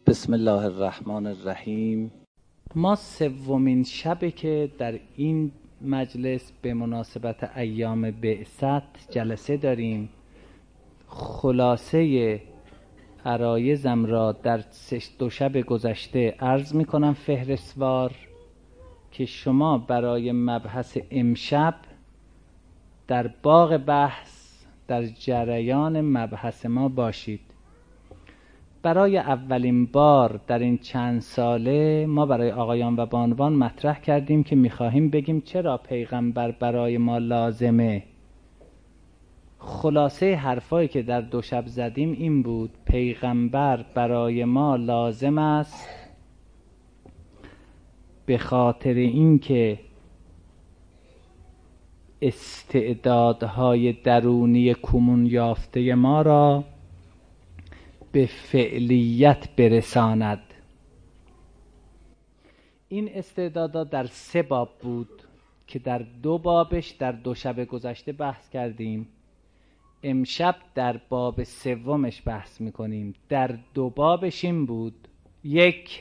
بسم الله الرحمن الرحیم. ما سومین شبه که در این مجلس به مناسبت ایام بعثت جلسه داریم. خلاصه عرایزم را در دو شب گذشته عرض می کنم فهرستوار که شما برای مبحث امشب در باغ بحث در جریان مبحث ما باشید. برای اولین بار در این چند ساله ما برای آقایان و بانوان مطرح کردیم که میخواهیم بگیم چرا پیغمبر برای ما لازمه. خلاصه حرفایی که در دو شب زدیم این بود: پیغمبر برای ما لازم است به خاطر اینکه استعدادهای درونی کنون یافته ما را به فعلیت برساند. این استعدادها در 3 باب بود که در 2 بابش در 2 شب گذشته بحث کردیم. امشب در باب 3 بحث میکنیم. در 2 بابش این بود: 1.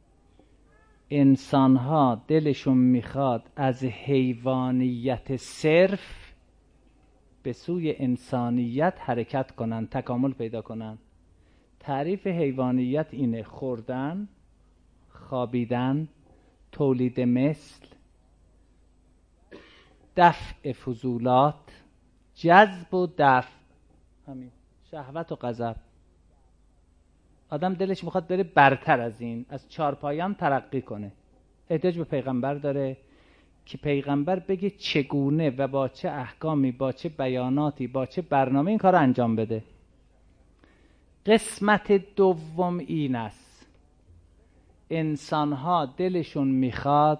انسانها دلشون میخواد از حیوانیت صرف به سوی انسانیت حرکت کنن، تکامل پیدا کنن. تعریف حیوانیت اینه: خوردن، خوابیدن، تولید مثل، دفع فضولات، جذب و دفع، همین شهوت و غضب. آدم دلش میخواد بره برتر از این، از چارپایان ترقی کنه. احتیاج به پیغمبر داره که پیغمبر بگه چگونه و با چه احکامی، با چه بیاناتی، با چه برنامه این کار رو انجام بده. قسمت دوم این است: انسان‌ها دلشون میخواد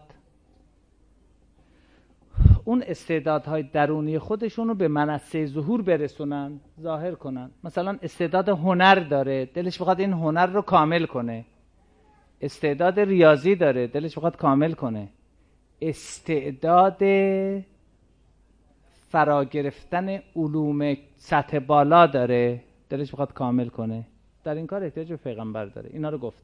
اون استعدادهای درونی خودشون رو به منصه ظهور برسونن، ظاهر کنن. مثلا استعداد هنر داره، دلش میخواد این هنر رو کامل کنه. استعداد ریاضی داره، دلش میخواد کامل کنه. استعداد فرا گرفتن علوم سطح بالا داره، دلش میخواد کامل کنه. در این کار احتیاج به پیغمبر داره. اینا رو گفتیم.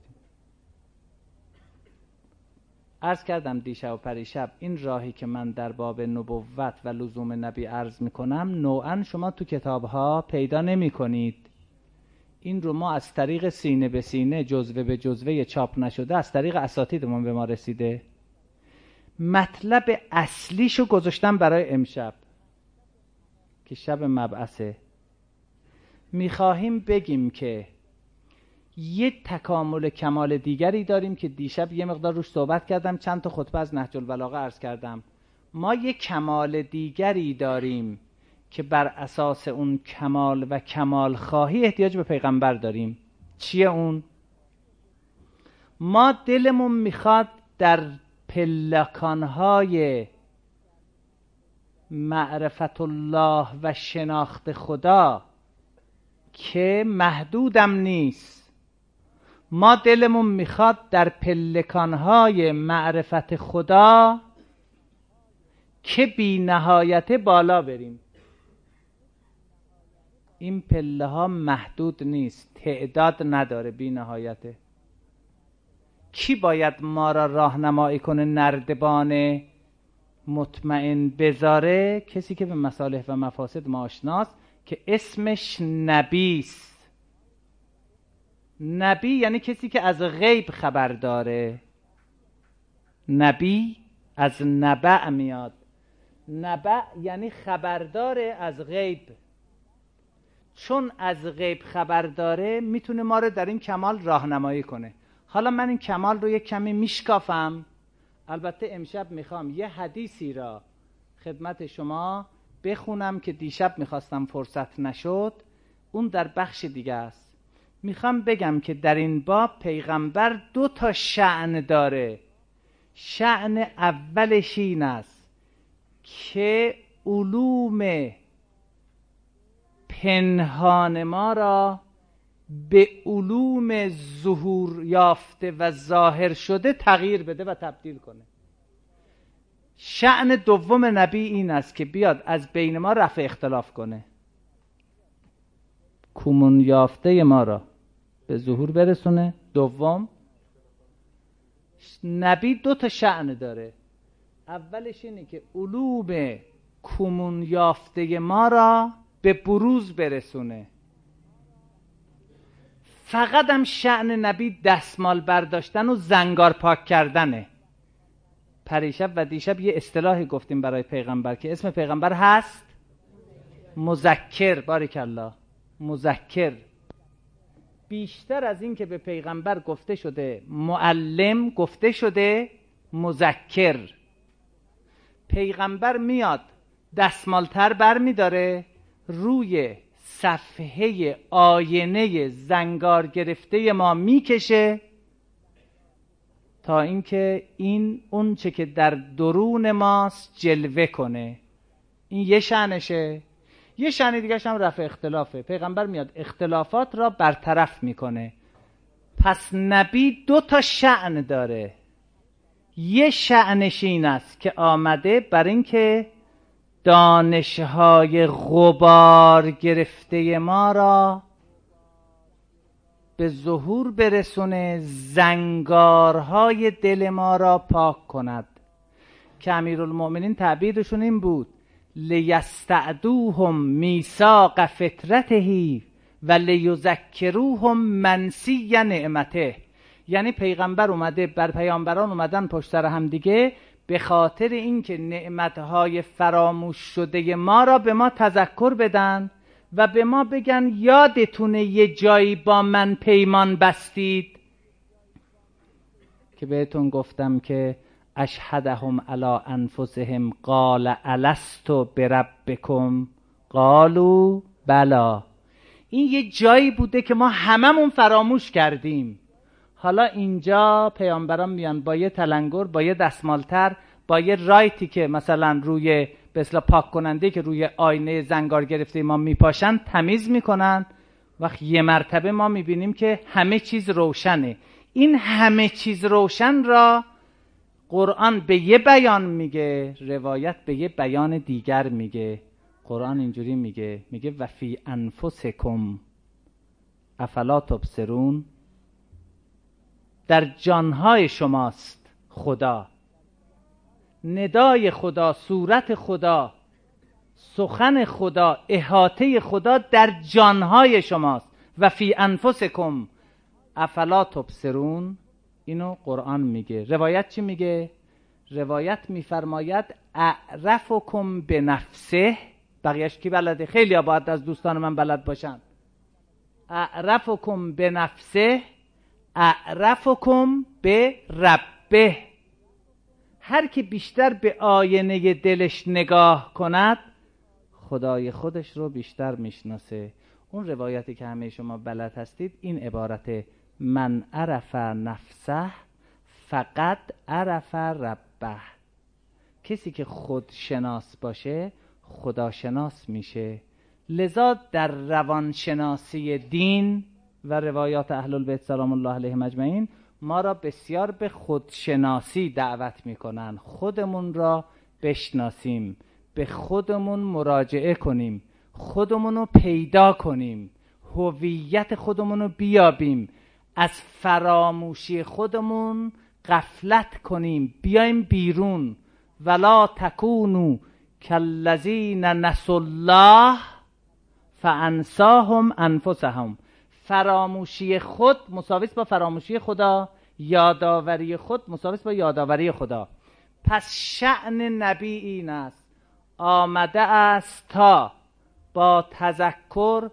عرض کردم دیشب و پریشب این راهی که من در باب نبوت و لزوم نبی عرض میکنم نوعا شما تو کتابها پیدا نمی کنید. این رو ما از طریق سینه به سینه، جزوه به جزوه چاپ نشده، از طریق اساتیدمون به ما رسیده. مطلب اصلیشو گذاشتم برای امشب که شب مبعثه. میخواهیم بگیم که یک تکامل کمال دیگری داریم که دیشب یه مقدار روش صحبت کردم، چند تا خطبه از نهج البلاغه عرض کردم. ما یک کمال دیگری داریم که بر اساس اون کمال و کمال خواهی احتیاج به پیغمبر داریم. چیه اون؟ ما دلمون میخواد در پلکانهای معرفت الله و شناخت خدا که محدودم نیست، ما دلمون میخواد در پلکانهای معرفت خدا که بی نهایت بالا بریم. این پله ها محدود نیست، تعداد نداره، بی نهایته. کی باید ما را راهنمایی کنه نردبان مطمئن بذاره؟ کسی که به مصالح و مفاسد ما آشناست که اسمش نبیست. نبی یعنی کسی که از غیب خبر داره. نبی از نبع میاد. نبع یعنی خبر داره از غیب. چون از غیب خبر داره میتونه ما رو در این کمال راهنمایی کنه. حالا من این کمال رو یک کمی میشکافم. البته امشب میخوام یه حدیثی را خدمت شما بخونم که دیشب میخواستم فرصت نشد. اون در بخش دیگه است. میخوام بگم که در این باب پیغمبر 2 تا شأن داره. شأن اولش این است که علوم پنهان ما را به علوم ظهور یافته و ظاهر شده تغییر بده و تبدیل کنه. شأن دوم نبی این است که بیاد از بین ما رفع اختلاف کنه. کنون یافته ما را به ظهور برسونه. دوم، نبی 2 شأن داره. اولش اینه که علوم کنون یافته ما را به بروز برسونه. فقط هم شأن نبی دستمال برداشتن و زنگار پاک کردنه. پریشب و دیشب یه اصطلاحی گفتیم برای پیغمبر که اسم پیغمبر هست مذکر. بارکالله، مذکر. بیشتر از این که به پیغمبر گفته شده معلم، گفته شده مذکر. پیغمبر میاد دستمالتر بر میداره، روی صفحه آینه زنگار گرفته ما میکشه تا اینکه این اون چه که در درون ماست جلوه کنه. این یه شأنشه. یه شأن دیگه هم رفع اختلافه. پیغمبر میاد اختلافات را برطرف میکنه. پس نبی 2 شأن داره. یه شأنش این است که آمده بر این که دانشهای غبار گرفته ما را به ظهور برسونه، زنگارهای دل ما را پاک کند. که امیرالمؤمنین تعبیرشون این بود: لیستعدوهم میثاق فطرته و لیذکروهم منسی نعمته. یعنی پیغمبر اومده، بر پیامبران اومدن پشت سر هم دیگه به خاطر اینکه نعمتهای فراموش شده ما را به ما تذکر بدن و به ما بگن یادتونه یه جایی با من پیمان بستید که بهتون گفتم که اشهدهم علی انفسهم قال الست بربکم قالوا بلا. این یه جایی بوده که ما هممون فراموش کردیم. حالا اینجا پیامبران میان با یه تلنگر، با یه دستمالتر، با یه رایتی که مثلا روی به اصطلاح پاک کننده که روی آینه زنگار گرفته ما میپاشن تمیز میکنن. وقت یه مرتبه ما میبینیم که همه چیز روشنه. این همه چیز روشن را قرآن به یه بیان میگه، روایت به یه بیان دیگر میگه. قرآن اینجوری میگه و فی انفسکم افلا تبصرون. در جانهای شماست خدا. ندای خدا، صورت خدا، سخن خدا، احاطه خدا در جانهای شماست. و فی انفسکم افلا تبصرون. اینو قرآن میگه. روایت چی میگه؟ روایت میفرماید اعرفکم به نفسه. بقیهش کی بلده؟ خیلی ها باید از دوستان من بلد باشن. اعرفکم به نفسه اعرفکم به ربه. هر کی بیشتر به آینه دلش نگاه کند خدای خودش رو بیشتر میشناسه. اون روایتی که همه شما بلد هستید این عبارت من عرف نفسه فقط عرف ربه. کسی که خود شناس باشه خدا شناس میشه. لذا در روانشناسی دین و روایات اهل البیت سلام الله علیهم اجمعین ما را بسیار به خودشناسی دعوت میکنن. خودمون را بشناسیم، به خودمون مراجعه کنیم، خودمون رو پیدا کنیم، هویت خودمون رو بیابیم، از فراموشی خودمون غفلت کنیم، بیایم بیرون. ولا تکونوا کالذین نسوا الله فانساهم انفسهم. فراموشی خود مساوی با فراموشی خدا، یادآوری خود مساوی با یادآوری خدا. پس شأن نبی این است آمده است تا با تذکر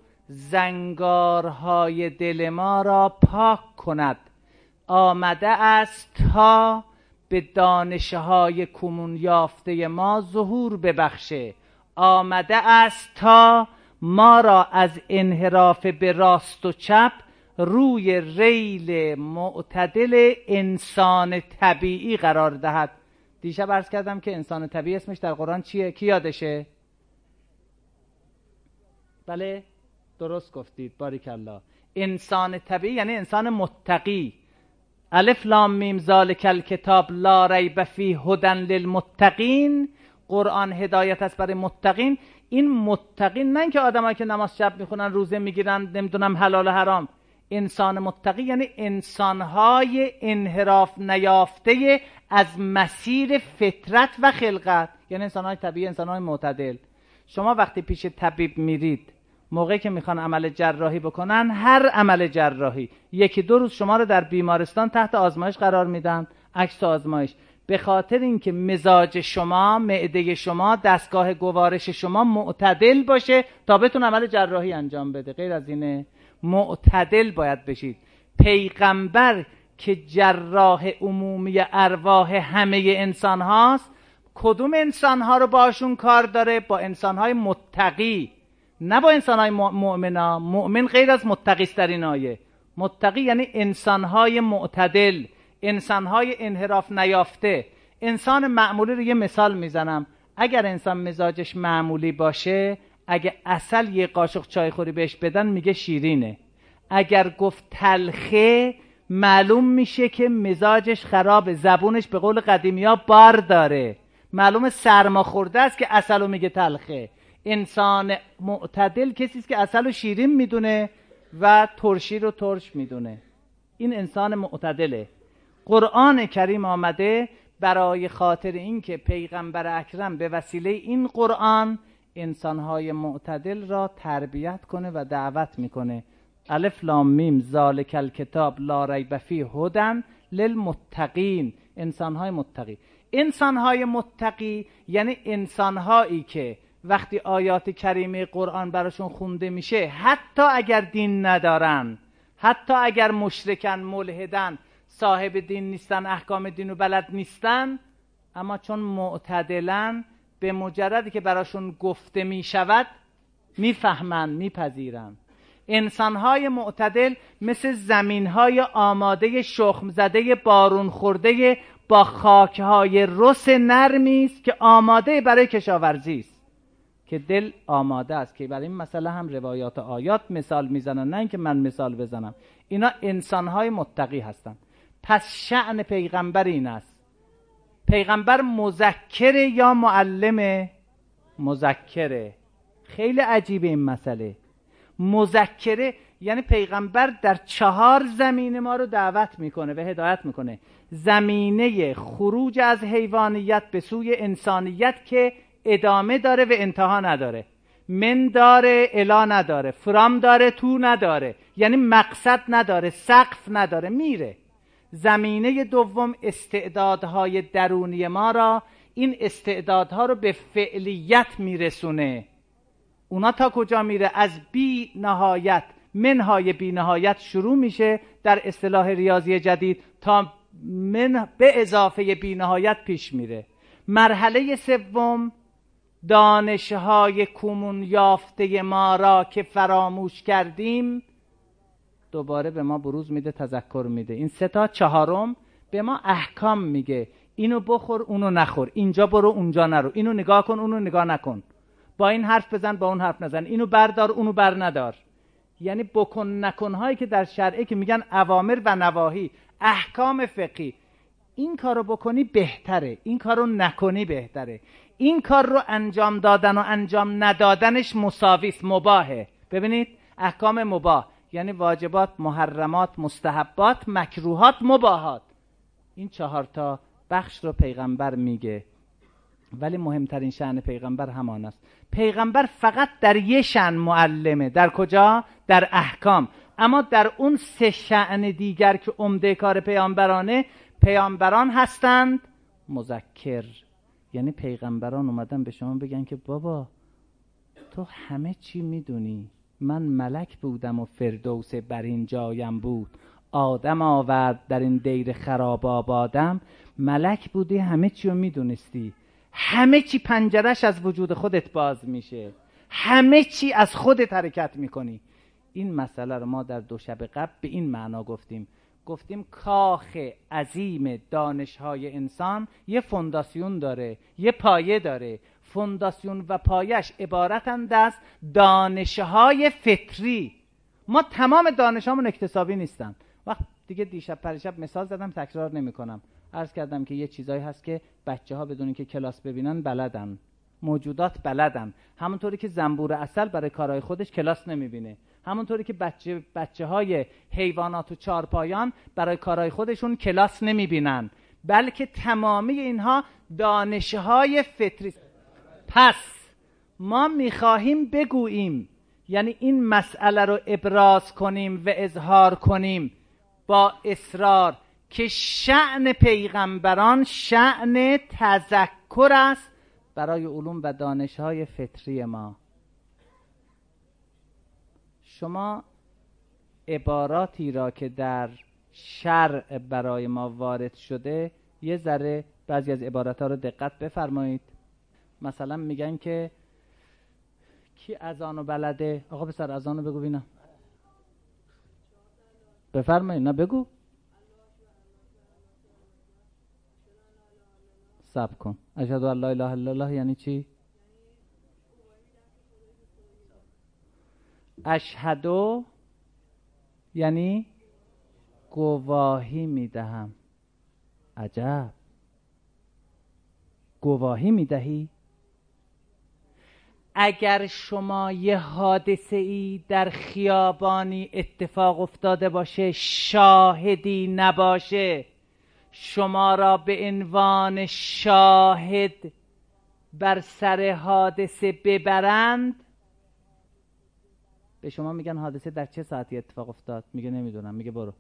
زنگارهای دل ما را پاک کند. آمده است تا به دانشهای کنون یافته ما ظهور ببخشه. آمده است تا ما را از انحراف به راست و چپ روی ریل معتدل انسان طبیعی قرار دهد. دیشب عرض کردم که انسان طبیعی اسمش در قرآن چیه؟ کی یادشه؟ بله درست گفتید، باریکالله. انسان طبیعی یعنی انسان متقی. الف لام میم ذالک الکتاب لا ریب فیه هدی للمتقین. قرآن هدایت است برای متقین. این متقین نه که آدمایی که نماز شب میخونن، روزه میگیرن، نمیدونم حلال و حرام. انسان متقی یعنی انسانهای انحراف نیافته از مسیر فطرت و خلقت، یعنی انسانهای طبیعی، انسانهای معتدل. شما وقتی پیش طبیب میرید، موقعی که میخوان عمل جراحی بکنن، هر عمل جراحی 1-2 روز شما رو در بیمارستان تحت آزمایش قرار میدن، عکس آزمایش، به خاطر اینکه مزاج شما، معده شما، دستگاه گوارش شما معتدل باشه تا بتون عمل جراحی انجام بده. غیر از اینه معتدل باید بشید. پیغمبر که جراح عمومی ارواح همه انسان هاست، کدوم انسان ها رو باشون کار داره؟ با انسان های متقی، نه با انسان های مؤمنا. مؤمن غیر از متقی است در این آیه. متقی یعنی انسان های معتدل، انسان های انحراف نیافته. انسان معمولی رو یه مثال میزنم. اگر انسان مزاجش معمولی باشه، اگه عسل یه قاشق چای خوری بهش بدن میگه شیرینه. اگر گفت تلخه، معلوم میشه که مزاجش خرابه، زبونش به قول قدیمی ها بار داره، معلوم سرما خورده است که عسل رو میگه تلخه. انسان معتدل کسی است که عسل رو شیرین میدونه و ترشی رو ترش میدونه. این انسان معتدله. قرآن کریم آمده برای خاطر اینکه پیغمبر اکرم به وسیله این قرآن انسانهای معتدل را تربیت کنه و دعوت میکنه. الف لام میم ذالک الکتاب لا ریب فیه هدی للمتقین. انسانهای متقی. انسانهای متقی یعنی انسانهایی که وقتی آیات کریمه قرآن براشون خونده میشه، حتی اگر دین ندارن، حتی اگر مشرکن، ملحدن، صاحب دین نیستن، احکام دین رو بلد نیستن، اما چون معتدلن، به مجردی که براشون گفته میشود میفهمن، میپذیرن. انسانهای معتدل مثل زمینهای آماده شخم زده بارون خورده با خاکهای رس نرمی است که آماده برای کشاورزی است، که دل آماده است. که برای این مسئله هم روایات آیات مثال میزنن، نه اینکه من مثال بزنم. اینا انسانهای متقی هستند. پس شأن پیغمبر این است. پیغمبر مذکره یا معلمه؟ مذکره. خیلی عجیبه این مسئله. مذکره یعنی پیغمبر در 4 زمینه ما رو دعوت میکنه و هدایت میکنه. زمینه خروج از حیوانیت به سوی انسانیت که ادامه داره و انتها نداره. من داره الا نداره، فرام داره تو نداره، یعنی مقصد نداره، سقف نداره، میره. زمینه دوم استعدادهای درونی ما را، این استعدادها رو به فعلیت میرسونه. اونا تا کجا میره؟ از بی نهایت، منهای بی نهایت شروع میشه در اصطلاح ریاضی جدید تا من به اضافه بی نهایت پیش میره. مرحله سوم دانشهای کنون یافته ما را که فراموش کردیم دوباره به ما بروز میده، تذکر میده. این 3 تا 4م به ما احکام میگه. اینو بخور، اونو نخور، اینجا برو، اونجا نرو، اینو نگاه کن، اونو نگاه نکن، با این حرف بزن، با اون حرف نزن، اینو بردار، اونو بر ندار. یعنی بکن نکنهایی که در شرعه که میگن اوامر و نواهی، احکام فقهی. این کارو بکنی بهتره، این کارو نکنی بهتره. این کار رو انجام دادن و انجام ندادنش مساویست، مباهه. ببینید احکام مباح یعنی واجبات، محرمات، مستحبات، مکروهات، مباحات. این 4 تا بخش رو پیغمبر میگه. ولی مهمترین شأن پیغمبر همان است. پیغمبر فقط در یه شأن معلمه. در کجا؟ در احکام. اما در اون 3 شأن دیگر که عمده کار پیامبرانه، پیامبران هستند مذکر. یعنی پیغمبران اومدن به شما بگن که بابا تو همه چی میدونی، من ملک بودم و فردوس بر این جایم بود، آدم آورد در این دیر خراب آبادم. ملک بودی، همه چی رو میدونستی، همه چی پنجرش از وجود خودت باز میشه، همه چی از خودت حرکت میکنی. این مسئله رو ما در 2 شب قبل به این معنا گفتیم کاخ عظیم دانش‌های انسان یه فونداسیون داره، یه پایه داره. فونداسیون و پایش عبارتند از دانش‌های فطری. ما تمام دانش‌هامون اکتسابی نیستن. وقت دیگه دیشب پریشب مثال زدم، تکرار نمی‌کنم. عرض کردم که یه چیزایی هست که بچه‌ها بدون اینکه کلاس ببینن بلدن، موجودات بلدن. همونطوری که زنبور عسل برای کارهای خودش کلاس نمی‌بینه، همونطوری که بچه های حیوانات و چارپایان برای کارهای خودشون کلاس نمیبینن، بلکه تمامی اینها دانشهای فطری. پس ما میخواهیم بگوییم، یعنی این مسئله رو ابراز کنیم و اظهار کنیم با اصرار که شأن پیغمبران شأن تذکر است برای علوم و دانشهای فطری ما. شما عباراتی را که در شرع برای ما وارد شده یه ذره بعضی از عباراتها رو دقت بفرمایید. مثلا میگن که کی اذانو بلده؟ آقا پسر اذانو بگو ببینم. بفرمایید. نه بگو. صبر کن. اشهد ان لا اله الا الله یعنی چی؟ اشهدو یعنی گواهی میدهم. عجب. گواهی میدهی؟ اگر شما یه حادثه ای در خیابانی اتفاق افتاده باشه، شاهدی نباشه، شما را به عنوان شاهد بر سر حادثه ببرند، به شما میگن حادثه در چه ساعتی اتفاق افتاد؟ میگه نمیدونم. میگه برو.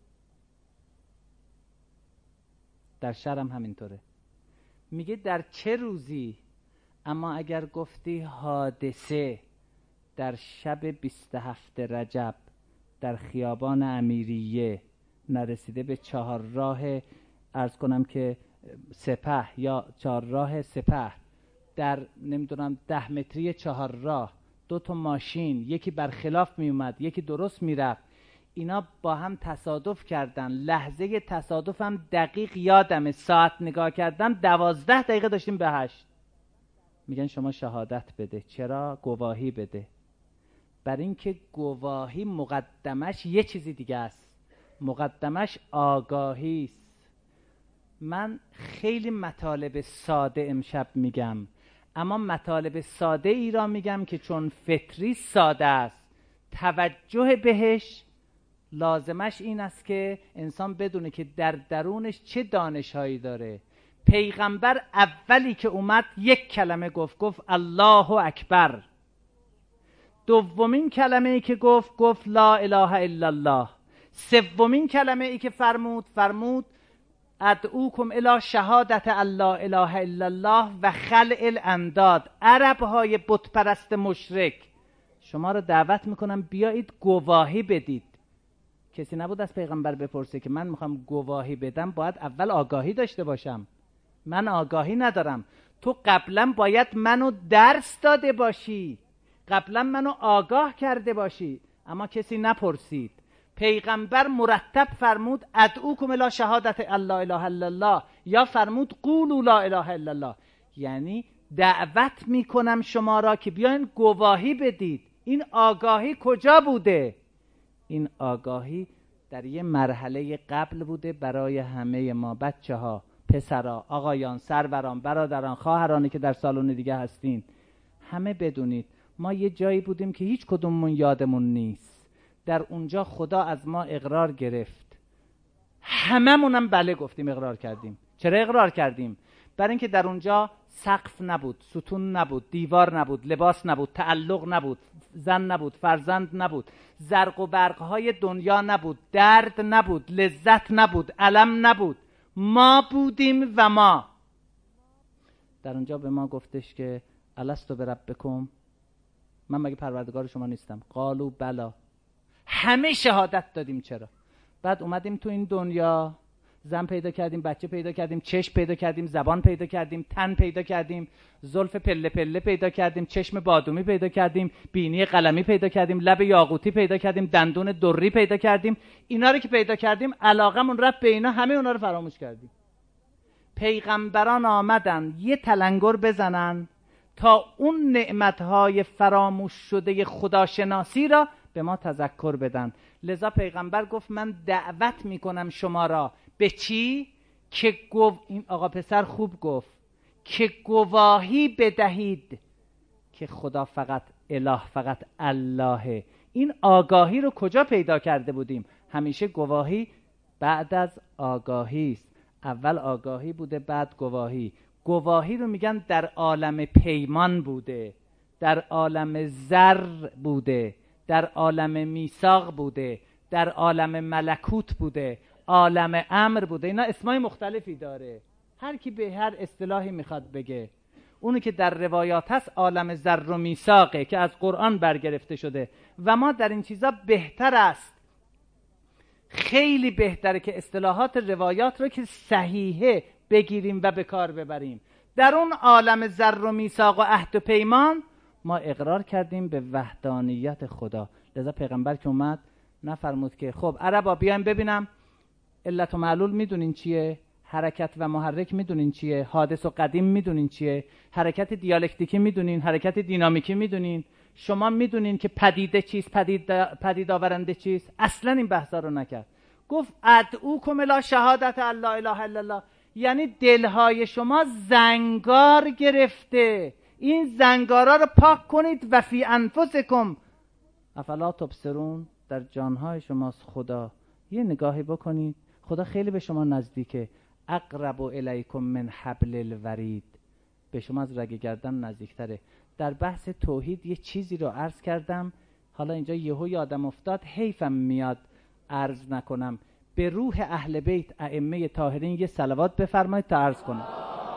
در شرم همینطوره. میگه در چه روزی؟ اما اگر گفتی حادثه در شب 27 رجب در خیابان امیریه نرسیده به چهارراه، عرض کنم که سپه یا چهارراه سپه، در نمیدونم 10 متری چهارراه 2 تا ماشین، یکی برخلاف می اومد یکی درست میرفت، اینا با هم تصادف کردن، لحظه تصادفم دقیق یادمه، ساعت نگاه کردم 12 دقیقه داشتیم به 8. میگن شما شهادت بده. چرا؟ گواهی بده. بر اینکه گواهی مقدمش یه چیزی دیگه است، مقدمش آگاهی است. من خیلی مطالب ساده امشب میگم، اما مطالب ساده ای را میگم که چون فطری ساده است، توجه بهش لازمش این است که انسان بدونه که در درونش چه دانشهایی داره. پیغمبر اولی که اومد یک کلمه گفت الله اکبر. دومین کلمه ای که گفت لا اله الا الله. سومین کلمه ای که فرمود ادعوکم الی شهادت الله اله الا الله و خلع الانداد. عرب های بت پرست مشرک شما رو دعوت میکنم بیایید گواهی بدید. کسی نبود از پیغمبر بپرسه که من میخوام گواهی بدم باید اول آگاهی داشته باشم. من آگاهی ندارم. تو قبلا باید منو درس داده باشی، قبلا منو آگاه کرده باشی، اما کسی نپرسید. پیغمبر مرتب فرمود ادعوکم الی شهادت الله اله الا الله، یا فرمود قولوا لا اله الا الله، یعنی دعوت میکنم شما را که بیاین گواهی بدید. این آگاهی کجا بوده؟ این آگاهی در یه مرحله قبل بوده برای همه ما، بچه ها، پسرا، آقایان، سروران، برادران، خواهرانی که در سالن دیگه هستین. همه بدونید ما یه جایی بودیم که هیچ کدوممون یادمون نیست. در اونجا خدا از ما اقرار گرفت، هممونم بله گفتیم، اقرار کردیم. چرا اقرار کردیم؟ برای اینکه در اونجا سقف نبود، ستون نبود، دیوار نبود، لباس نبود، تعلق نبود، زن نبود، فرزند نبود، زرق و برقهای دنیا نبود، درد نبود، لذت نبود، الم نبود. ما بودیم و ما. در اونجا به ما گفتش که الستو بربکم، من مگه پروردگار شما نیستم؟ قالوا بلا. همه شهادت دادیم. چرا؟ بعد اومدیم تو این دنیا، زن پیدا کردیم، بچه پیدا کردیم، چشم پیدا کردیم، زبان پیدا کردیم، تن پیدا کردیم، زلف پله پله پیدا کردیم، چشم بادومی پیدا کردیم، بینی قلمی پیدا کردیم، لب یاقوتی پیدا کردیم، دندون دری پیدا کردیم. اینا رو که پیدا کردیم علاقمون رفت به اینا، همه اونا رو فراموش کردیم. پیغمبران آمدن یه تلنگر بزنن تا اون نعمتهای فراموش شده خداشناسی را به ما تذکر بدن. لذا پیغمبر گفت من دعوت میکنم شما را به چی؟ که این آقا پسر خوب گفت که گواهی بدهید که خدا فقط اله، فقط اللهه، این آگاهی رو کجا پیدا کرده بودیم؟ همیشه گواهی بعد از آگاهی است. اول آگاهی بوده، بعد گواهی. گواهی رو میگن در عالم پیمان بوده، در عالم زر بوده، در عالم میثاق بوده، در عالم ملکوت بوده، عالم امر بوده. اینا اسمای مختلفی داره، هر کی به هر اصطلاحی میخواد بگه. اونی که در روایات هست عالم زر و میثاقه که از قرآن برگرفته شده و ما در این چیزا بهتر است، خیلی بهتره که اصطلاحات روایات رو که صحیحه بگیریم و به کار ببریم. در اون عالم زر و میثاق و عهد و پیمان ما اقرار کردیم به وحدانیت خدا. لذا پیغمبر که اومد نفرمود که خب عربا بیایم ببینم علت و معلول میدونین چیه، حرکت و محرک میدونین چیه، حادث و قدیم میدونین چیه، حرکت دیالکتیکی میدونین، حرکت دینامیکی میدونین، شما میدونین که پدیده چیست، پدید آورنده چیست؟ اصلا این بحثا رو نکرد. گفت ادعوکم الی شهادت الله اله الا الله، یعنی دلهای شما زنگار گرفته، این زنگارا رو پاک کنید. و فی انفسکم افلا تبصرون، در جانهای شماست خدا. یه نگاهی بکنید، خدا خیلی به شما نزدیکه. اقرب الیکم من حبل الورید، به شما از رگ گردن نزدیکتره. در بحث توحید یه چیزی رو عرض کردم، حالا اینجا یهو یادم افتاد، حیفم میاد عرض نکنم. به روح اهل بیت ائمه طاهرین یه صلوات بفرمایید تا عرض کنم.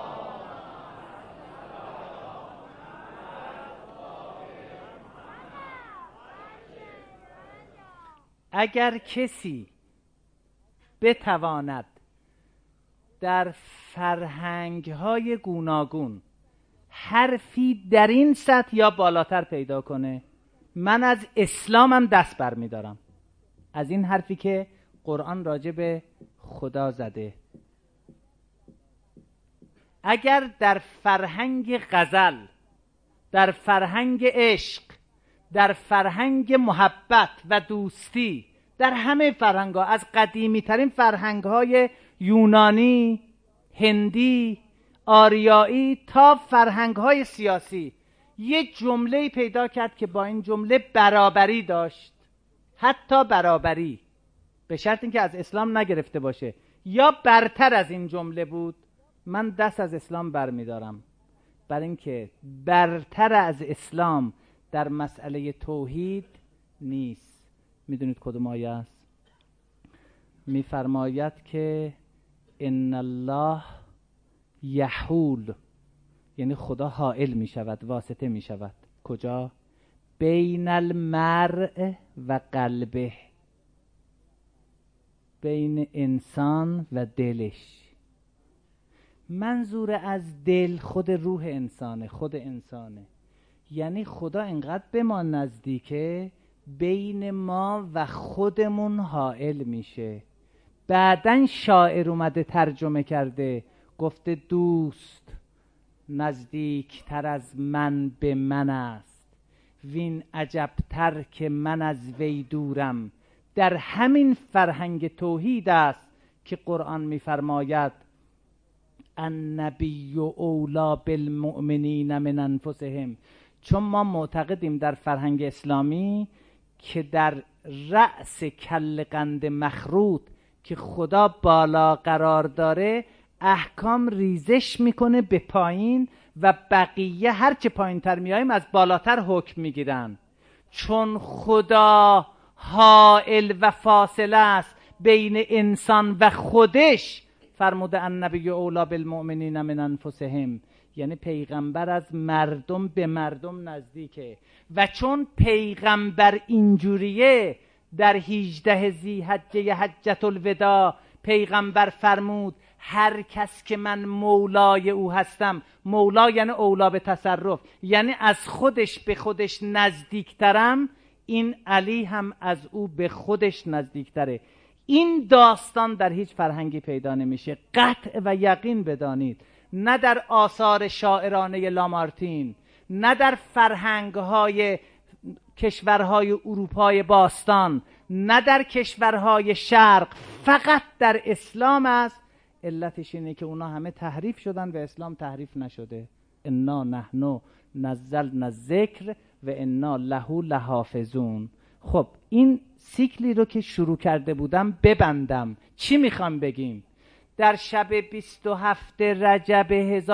اگر کسی بتواند در فرهنگ‌های گوناگون حرفی در این سطح یا بالاتر پیدا کنه، من از اسلامم دست بر می‌دارم، از این حرفی که قرآن راجع به خدا زده. اگر در فرهنگ غزل، در فرهنگ عشق، در فرهنگ محبت و دوستی، در همه فرهنگ‌ها، از قدیمی ترین فرهنگ‌های یونانی، هندی، آریایی تا فرهنگ‌های سیاسی، یه جمله‌ای پیدا کرد که با این جمله برابری داشت، حتی برابری، به شرط اینکه از اسلام نگرفته باشه، یا برتر از این جمله بود، من دست از اسلام برمی‌دارم. برای اینکه برتر از اسلام در مسئله توحید نیست. میدونید کدوم آیه است؟ میفرماید که ان الله یحول، یعنی خدا حائل میشود، واسطه میشود. کجا؟ بین المرء و قلبه، بین انسان و دلش. منظور از دل خود روح انسانه، خود انسانه. یعنی خدا انقدر به ما نزدیکه بین ما و خودمون حائل میشه. بعدن شاعر اومده ترجمه کرده، گفته دوست نزدیکتر از من به من است، وین عجبتر که من از وی دورم. در همین فرهنگ توحید است که قرآن میفرماید النبی اولی بالمؤمنین من انفسهم. چون ما معتقدیم در فرهنگ اسلامی که در رأس کل قند مخروط که خدا بالا قرار داره، احکام ریزش میکنه به پایین و بقیه هرچه پایین تر میاییم از بالاتر حکم میگیرن. چون خدا حائل و فاصله است بین انسان و خودش، فرموده النبی اولی بالمؤمنین من انفسهم، یعنی پیغمبر از مردم به مردم نزدیکه. و چون پیغمبر اینجوریه، در 18 ذی‌حجه حجة الوداع پیغمبر فرمود هر کس که من مولای او هستم، مولا یعنی اولا به تصرف، یعنی از خودش به خودش نزدیکترم، این علی هم از او به خودش نزدیکتره. این داستان در هیچ فرهنگی پیدا نمیشه. قطع و یقین بدانید، نه در آثار شاعرانه لامارتین، نه در فرهنگ‌های کشورهای اروپای باستان، نه در کشورهای شرق، فقط در اسلام است. علتش اینه که اونا همه تحریف شدن و اسلام تحریف نشده. انا نحن نزلنا الذکر و انا له لحافظون. خب این سیکلی رو که شروع کرده بودم ببندم. چی میخوام بگیم؟ در شب 27 رجب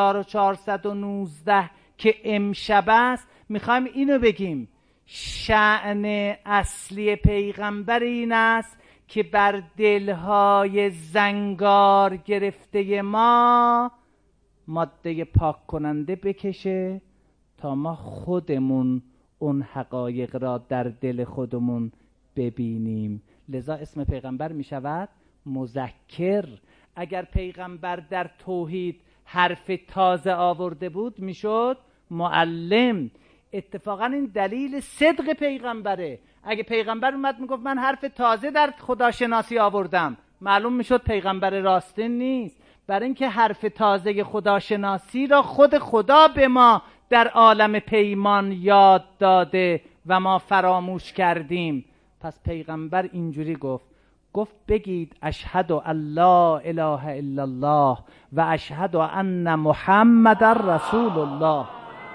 1419 که امشب است میخوایم اینو بگیم: شأن اصلی پیغمبر این است که بر دلهای زنگار گرفته ما ماده پاک کننده بکشه تا ما خودمون اون حقایق را در دل خودمون ببینیم. لذا اسم پیغمبر می شود مذکر. اگر پیغمبر در توحید حرف تازه آورده بود میشد معلم. اتفاقا این دلیل صدق پیغمبره. اگه پیغمبر اومد میگفت من حرف تازه در خداشناسی آوردم، معلوم میشد پیغمبر راستین نیست. برای اینکه حرف تازه خداشناسی را خود خدا به ما در عالم پیمان یاد داده و ما فراموش کردیم. پس پیغمبر اینجوری گفت بگید اشهد ان لا اله الا الله و اشهد ان محمد رسول الله.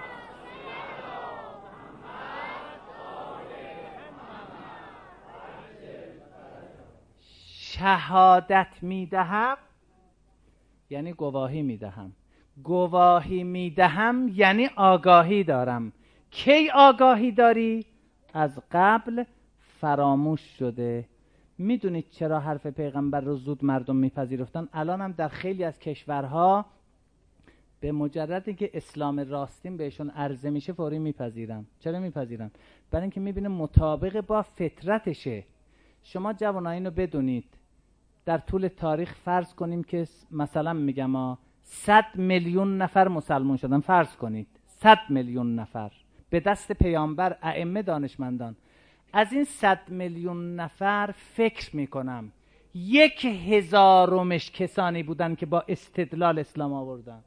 شهادت میدهم یعنی گواهی میدهم. گواهی میدهم یعنی آگاهی دارم. کی آگاهی داری؟ از قبل فراموش شده. میدونید چرا حرف پیغمبر رو زود مردم میپذیرفتن؟ الان هم در خیلی از کشورها به مجرد اینکه اسلام راستین بهشون عرضه میشه فوری میپذیرن. چرا میپذیرن؟ برای اینکه میبینه مطابق با فطرتشه. شما جوانان اینو بدونید، در طول تاریخ فرض کنیم که مثلا میگم 100 میلیون نفر مسلمان شدن، فرض کنید 100 میلیون نفر به دست پیامبر، ائمه، دانشمندان. از این 100 میلیون نفر فکر میکنم 1/1000 کسانی بودن که با استدلال اسلام آوردن.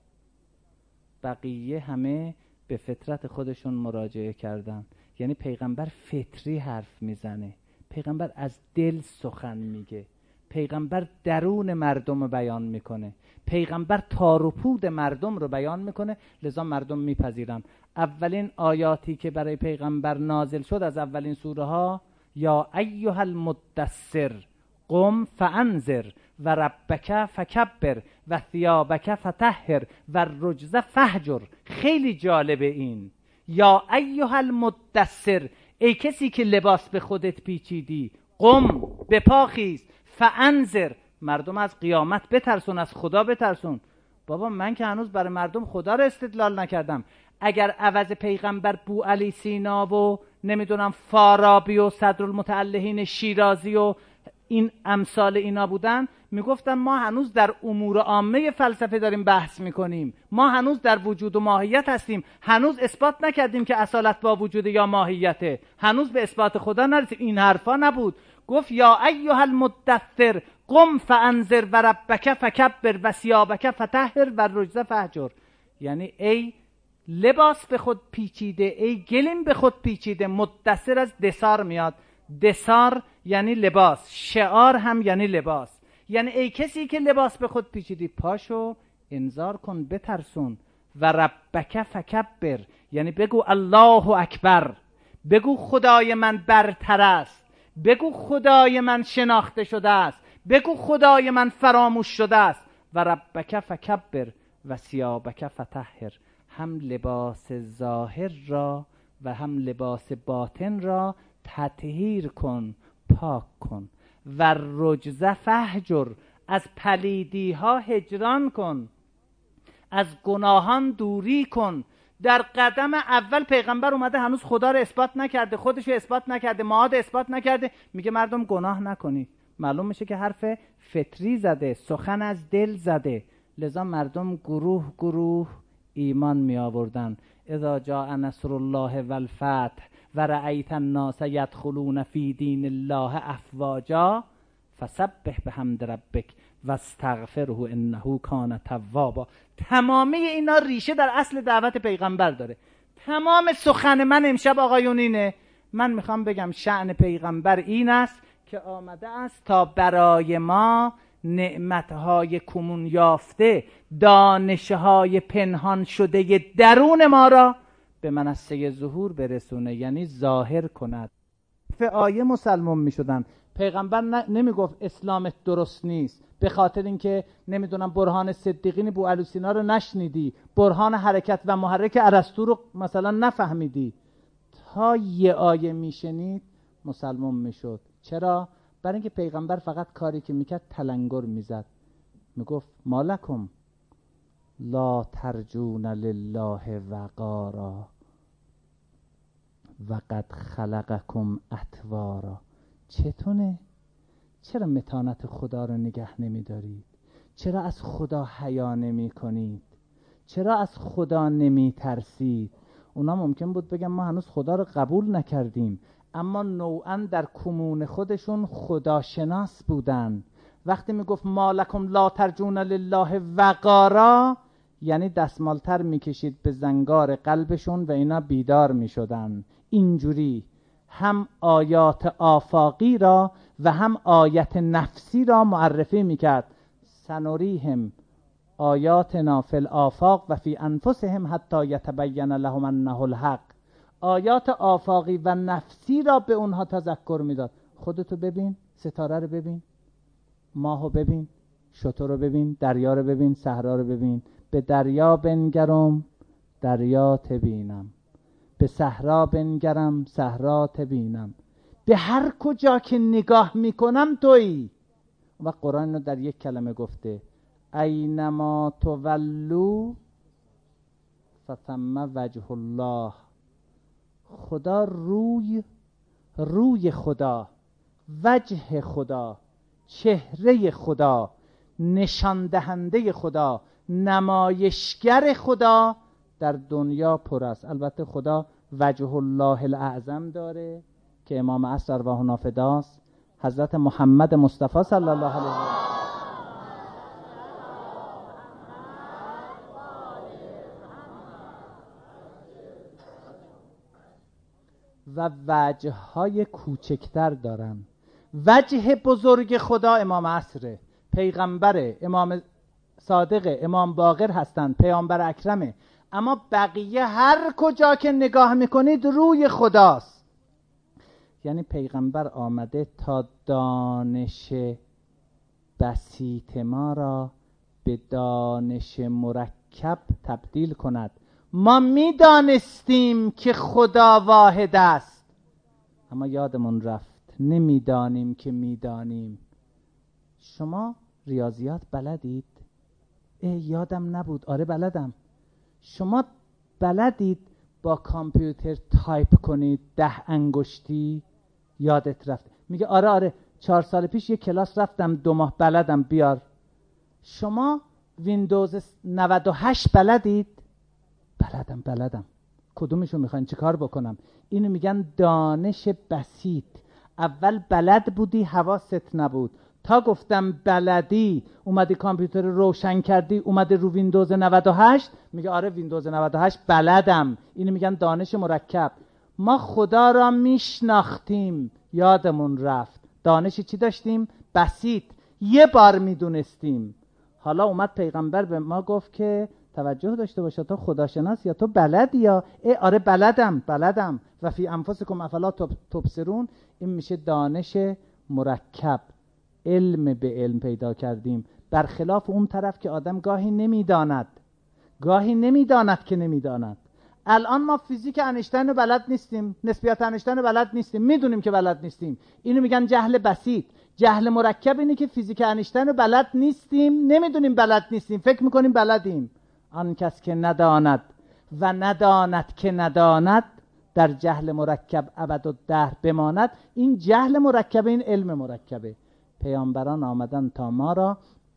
بقیه همه به فطرت خودشون مراجعه کردن. یعنی پیغمبر فطری حرف میزنه، پیغمبر از دل سخن میگه، پیغمبر درون مردم رو بیان میکنه، پیغمبر تار و پود مردم رو بیان میکنه. لذا مردم میپذیرن. اولین آیاتی که برای پیغمبر نازل شد از اولین سوره ها: یا ایها المدثر قم فانذر و ربک فکبر و ثیابک فطهر و الرجز فهجر. خیلی جالبه این. یا ایها المدثر، ای کسی که لباس به خودت پیچیدی، قم، به پا خیز، فانذر، مردم از قیامت بترسون، از خدا بترسون. بابا من که هنوز برای مردم خدا رو استدلال نکردم. اگر عوض پیغمبر بوعلی سینا و نمیدونم فارابی و صدرالمتعلهین شیرازی و این امثال اینا بودن، میگفتن ما هنوز در امور عامه فلسفه داریم بحث میکنیم، ما هنوز در وجود و ماهیت هستیم، هنوز اثبات نکردیم که اصالت با وجود یا ماهیته، هنوز به اثبات خدا نرسیم. این حرفا نبود. گفت یا ایها المدثر قم فانذر و ربک فکبر و ثیابک فطهر و الرجز فهجر. یعنی ای لباس به خود پیچیده، ای گلیم به خود پیچیده. مدثر از دثار میاد. دثار یعنی لباس، شعار هم یعنی لباس. یعنی ای کسی که لباس به خود پیچیدی، پاشو انذار کن، بترسون. و ربک فکبر یعنی بگو الله اکبر، بگو خدای من برتر است، بگو خدای من شناخته شده است، بگو خدای من فراموش شده است. و ربک فکبر و ثیابک فطهر، هم لباس ظاهر را و هم لباس باطن را تطهیر کن، پاک کن. و رجز فهجر، از پلیدی ها هجران کن، از گناهان دوری کن. در قدم اول پیغمبر اومده هنوز خدا رو اثبات نکرده، خودش رو اثبات نکرده، معاد اثبات نکرده، میگه مردم گناه نکنید. معلوم میشه که حرف فطری زده، سخن از دل زده. لذا مردم گروه گروه ایمان می آوردن. اذا جاء نصر الله والفتح و رأیت الناس یدخلون فی دین الله افواجا فسبح بحمد ربک واستغفره انه کان توابا. تمامی اینا ریشه در اصل دعوت پیغمبر داره. تمام سخن من امشب آقایون اینه. من میخوام بگم شأن پیغمبر این است که آمده است تا برای ما نعمتهای کنون یافته، دانشهای پنهان شده درون ما را به منصه ظهور برسونه، یعنی ظاهر کند. حرف آیه مسلمان می شدن. پیغمبر نمیگفت اسلامت درست نیست به خاطر اینکه نمیدونم برهان صدیقین بوعلی سینا رو نشنیدی، برهان حرکت و محرک ارسطو رو مثلا نفهمیدی، تا یه آیه میشنید مسلمان میشد. چرا؟ برای اینکه پیغمبر فقط کاری که میکرد تلنگر میزد، میگفت مالکم لا ترجون لله وقارا وقد خلقکم اطوارا. چتونه؟ چرا متانت خدا رو نگه نمیدارید؟ چرا از خدا حیا نمی کنید؟ چرا از خدا نمی ترسید؟ اونا ممکن بود بگن ما هنوز خدا رو قبول نکردیم، اما نوعاً در کمون خودشون خداشناس بودن. وقتی میگفت مالکم لا ترجون لله وقارا، یعنی دستمالتر میکشید به زنگار قلبشون و اینا بیدار میشدن. اینجوری هم آیات آفاقی را و هم آیت نفسی را معرفی میکرد. سنریهم آیاتنا فی الآفاق و فی انفسهم حتی یتبین لهم انه الحق. آیات آفاقی و نفسی را به اونها تذکر میداد. خودتو ببین، ستاره رو ببین، ماهو ببین، شتر رو ببین، دریا رو ببین، صحرا رو ببین. به دریا بنگرم دریا تبینم، به صحرا بنگرم صحرا تبینم. به هر کجا که نگاه میکنم تویی. و قرآن رو در یک کلمه گفته اینما تولو فثم وجه الله. خدا روی خدا، وجه خدا، چهره خدا، نشان دهنده خدا، نمایشگر خدا در دنیا پر است. البته خدا وجه الله الاعظم داره که امام عصر ارواح نافداست، حضرت محمد مصطفی صلی الله علیه و و وجه های کوچکتر دارن. وجه بزرگ خدا امام عصره، پیغمبره، امام صادقه، امام باقر هستن، پیامبر اکرمه. اما بقیه هر کجا که نگاه میکنید روی خداست. یعنی پیغمبر آمده تا دانش بسیط ما را به دانش مرکب تبدیل کند. ما میدانستیم که خدا واحد است، اما یادمون رفت، نمیدانیم که میدانیم. شما ریاضیات بلدید؟ یادم نبود. آره بلدم. شما بلدید با کامپیوتر تایپ کنید 10 انگشتی؟ یادت رفت. میگه آره 4 سال پیش یه کلاس رفتم 2 ماه بلدم، بیار. شما ویندوز 98 بلدید؟ بلدم. کدومشو میخواین چه کار بکنم؟ اینو میگن دانش بسیط. اول بلد بودی، حواست نبود، تا گفتم بلدی، اومدی کامپیوتر روشن کردی، اومدی رو ویندوز 98. میگه آره ویندوز 98 بلدم. اینو میگن دانش مرکب. ما خدا را میشناختیم، یادمون رفت. دانش چی داشتیم؟ بسیط. یه بار میدونستیم. حالا اومد پیغمبر به ما گفت که توجه داشته باشه، تو خداشناس یا تو بلدی؟ یا آره بلدم. و فی انفسکم افلا تبصرون. این میشه دانش مرکب. علم به علم پیدا کردیم، برخلاف اون طرف که آدم گاهی نمیداند که نمیداند. الان ما فیزیک انیشتین رو بلد نیستیم، نسبیت انیشتین رو بلد نیستیم، میدونیم که بلد نیستیم. اینو میگن جهل بسیط. جهل مرکب اینه که فیزیک انیشتین رو بلد نیستیم، نمیدونیم بلد نیستیم، فکر میکنیم بلدیم. آن کس که نداند و نداند که نداند در جهل مرکب ابدالدهر بماند. این جهل مرکب، این علم مرکبه. پیامبران آمدن تا ما را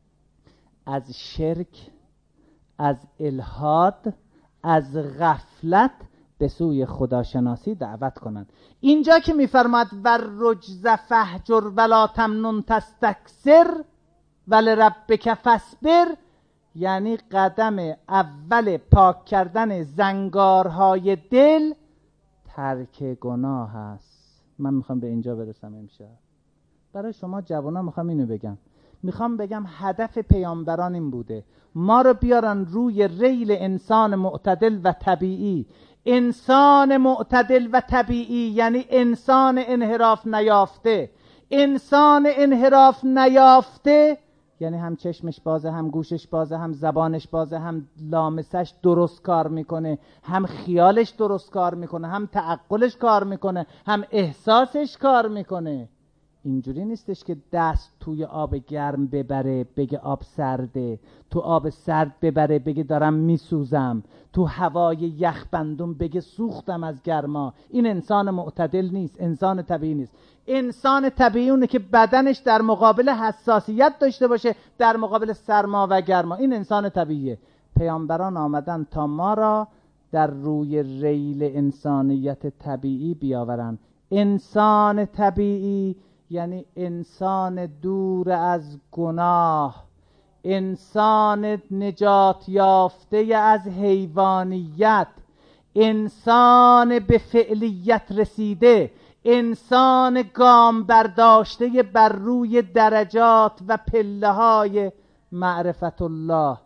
از شرک، از الحاد، از غفلت به سوی خداشناسی دعوت کنند. اینجا که میفرماد ور رجز فهجر ولا تمنن تستکثر ولربک فاصبر، یعنی قدم اول پاک کردن زنگارهای دل ترک گناه است. من میخوام به اینجا برسم امشب. برای شما جوانا میخوام اینو بگم. میخوام بگم هدف پیامبران این بوده ما رو بیارن روی ریل انسان معتدل و طبیعی. انسان معتدل و طبیعی یعنی انسان انحراف نیافته. انسان انحراف نیافته یعنی هم چشمش بازه، هم گوشش بازه، هم زبانش بازه، هم لامسش درست کار میکنه، هم خیالش درست کار میکنه، هم تعقلش کار میکنه، هم احساسش کار میکنه. اینجوری نیستش که دست توی آب گرم ببره بگه آب سرده، تو آب سرد ببره بگه دارم میسوزم، تو هوای یخ بندون بگه سوختم از گرما. این انسان معتدل نیست، انسان طبیعی نیست. انسان طبیعی اونه که بدنش در مقابل حساسیت داشته باشه، در مقابل سرما و گرما. این انسان طبیعیه. پیامبران آمدن تا ما را در روی ریل انسانیت طبیعی بیاورن. انسان طبیعی یعنی انسان دور از گناه، انسان نجات یافته از حیوانیت، انسان به فعلیت رسیده، انسان گام برداشته بر روی درجات و پله های معرفت الله.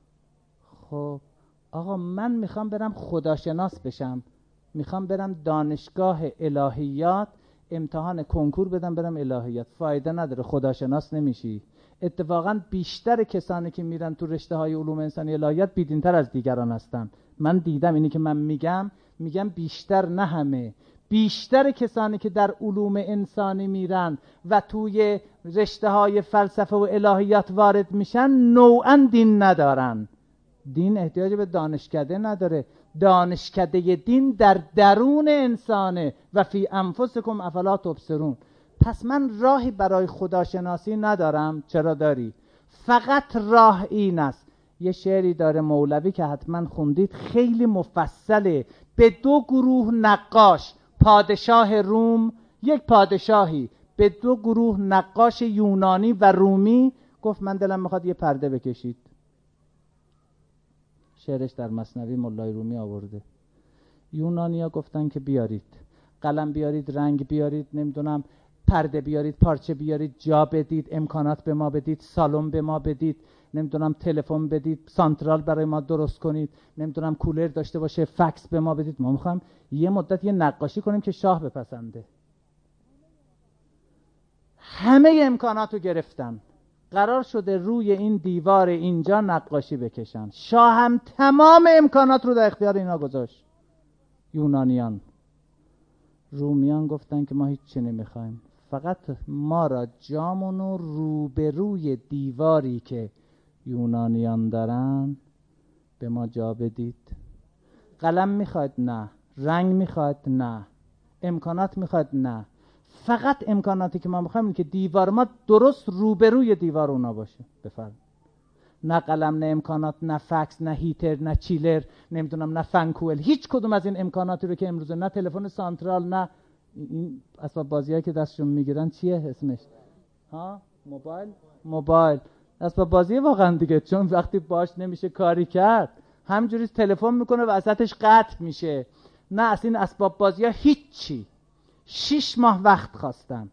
خب آقا من میخوام برم خداشناس بشم، میخوام برم دانشگاه الهیات امتحان کنکور بدم برم الهیات، فایده نداره، خداشناس نمیشی. اتفاقا بیشتر کسانی که میرن تو رشته های علوم انسانی الهیات بیدینتر از دیگران هستن. من دیدم، اینی که من میگم بیشتر، نه همه، بیشتر کسانی که در علوم انسانی میرن و توی رشته های فلسفه و الهیات وارد میشن نوعا دین ندارن. دین احتیاج به دانشکده نداره. دانشکده دین در درون انسانه و فی انفسکم افلا تبصرون. پس من راهی برای خداشناسی ندارم. چرا داری؟ فقط راه این است. یه شعری داره مولوی که حتما خوندید، خیلی مفصله. به دو گروه نقاش، پادشاه روم، یک پادشاهی به دو گروه نقاش یونانی و رومی گفت من دلم میخواد یه پرده بکشید. شعرش در مثنوی مولای رومی آورده. یونانیا گفتن که بیارید قلم، بیارید رنگ، بیارید نمیدونم پرده، بیارید پارچه، بیارید جا بدید، امکانات به ما بدید، سالن به ما بدید، نمیدونم تلفن بدید، سانترال برای ما درست کنید، نمیدونم کولر داشته باشه، فکس به ما بدید. ما میخوایم یه مدت یه نقاشی کنیم که شاه بپسنده. همه امکاناتو گرفتن، قرار شده روی این دیوار اینجا نقاشی بکشن. شاه هم تمام امکانات رو در اختیار اینا گذاشت. یونانیان. رومیان گفتن که ما هیچ چی نمیخوایم، فقط ما را جامونو روبروی دیواری که یونانیان دارن به ما جا بدید. قلم میخواد؟ نه. رنگ میخواد؟ نه. امکانات میخواد؟ نه. فقط امکاناتی که ما میخوایم که دیوار ما درست روبروی دیوار اونا باشه. بفرمایید. نه قلم، نه امکانات، نه فکس، نه هیتر، نه چیلر، نمیدونم، نه فنکوئل، هیچ کدوم از این امکاناتی رو که امروزه، نه تلفن سانترال، نه این اسباب بازیایی که دستشون میگیرن چیه اسمش؟ ها؟ موبایل. اسباب بازی واقعا دیگه، چون وقتی باش نمیشه کاری کرد، همینجوری تلفن میکنه و وسطش قطع میشه. نه، اصلا این اسباب بازی‌ها هیچی. 6 ماه وقت خواستن.